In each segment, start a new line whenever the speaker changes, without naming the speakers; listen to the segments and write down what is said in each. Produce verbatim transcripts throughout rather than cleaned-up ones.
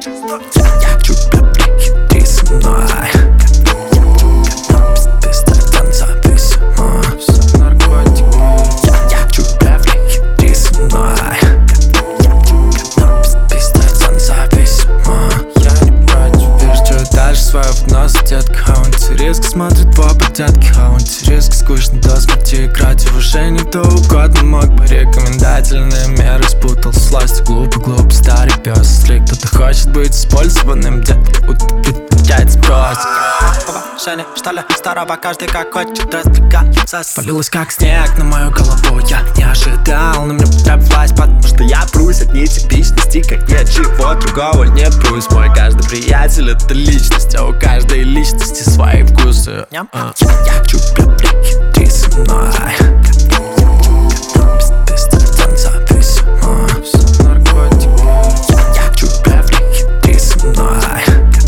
Я тебя прихитри со мной. Быстрая независимость.
Наркотики.
Я тебя прихитри со мной. Быстрая независимость.
Я не против. Видишь, что дальше свой внос, детка. Он интересно смотрит в оба детки. А он интересно скучно, то смотри, играть в уважение. То угодно мог бы рекомендательные меры. Спутал с властью, глупо, глупо, старый пес. Если кто-то хочет быть использованным, детка, удовлетворяет спрос. Повышение, что ли, старого каждый как хочет раздвигаться. Полилось как снег на мою голову. Я не ожидал, но мне понравилась, потому что я прусь от нетипичности, как ничего другого не прусь. Мой каждый приятель — это личность, а у каждой личности свои вкусы.
Я тебя прихитри со мной. Быстрая независимость.
Наркотики.
Я тебя прихитри со мной.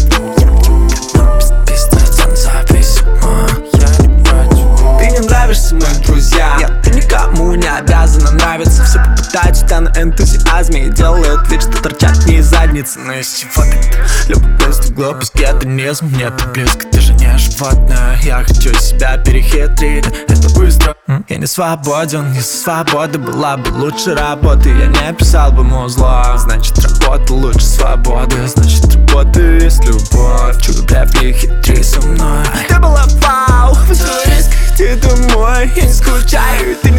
Быстрая независимость.
Я не против.
Ты не нравишься моим друзьям. Нет, ты никому не обязана нравиться. Все попытаются на энтузиазме и делают вид, что торчат не из задницы. Но из чего ты? Любопытство, глупость, гедонизм. Нет, ты близко, ты же не животное. Я хочу себя перехитрить, это быстро. Я не свободен, если свобода была бы лучше работы, я не писал бы музло. Значит, работа лучше свободы. Значит, работа есть любовь. Тебя прихитри со мной. Ты была вау, иди домой. Я не скучаю, ты